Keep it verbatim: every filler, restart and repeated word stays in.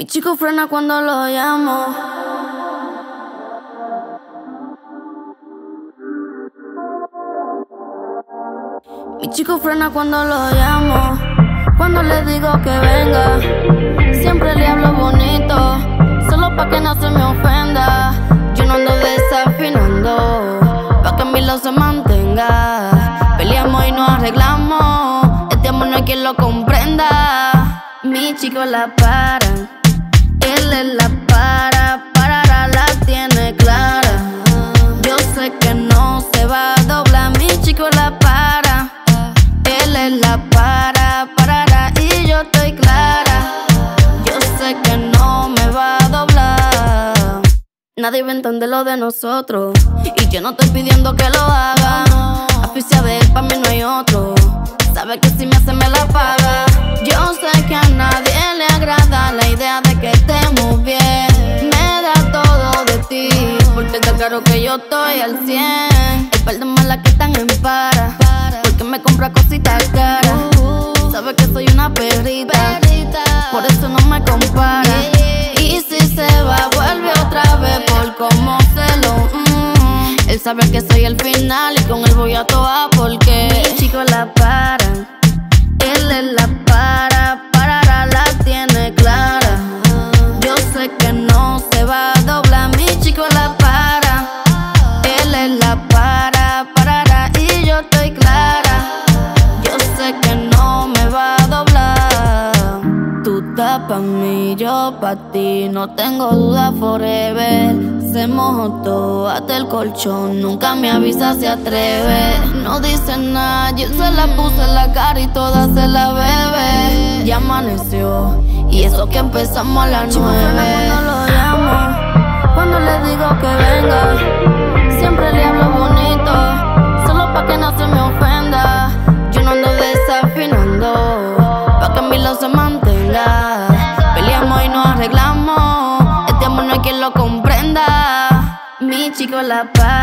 Mi chico frena cuando lo llamo. Mi chico frena cuando lo llamo. Cuando le digo que venga, siempre le hablo bonito, solo pa' que no se me ofenda. Yo no ando desafinando, pa' que mi lado se mantenga. Peleamos y nos arreglamos, este amor no hay quien lo comprenda. Mi chico la para, él es la para, parará, la tiene clara. Yo sé que no se va a doblar, mi chico la para, él es la para, parará y yo estoy clara. Yo sé que no me va a doblar. Nadie va a entender lo de nosotros y yo no estoy pidiendo que lo haga. Aficia de él, pa' mí no hay otro. Sabe que si me hace me la paga. Yo sé que a nadie le agrada la idea de que estemos bien. Me da todo de ti, porque está claro que yo estoy al cien. El par de malas que están en para, porque me compra cositas caras. Sabe que soy una perrita, por eso no me compara. Y si se va, vuelve otra vez por cómo se lo mm. Él sabe que soy el final y con él voy a toa porque mi chico la para, él es la para, parará, la tiene clara. Yo sé que no se va a doblar, mi chico la para, él es la para, parará y yo estoy clara. Yo sé que no me va a doblar. Tú estás pa' mí, yo pa' ti, no tengo duda forever. Se mojó todo hasta el colchón, nunca me avisa, se atreve. No dice nada, yo se la puse en la cara y toda se la bebe. Ya amaneció, y eso que empezamos a las nueve. Cuando lo llamo, cuando le digo que venga, siempre le hablo bonito, solo pa' que no se me ofenda. Yo no ando desafinando, pa' que mi lado se mantenga. Peleamos y nos arreglamos, este amor no hay quien lo comprenda. Mi chico la para.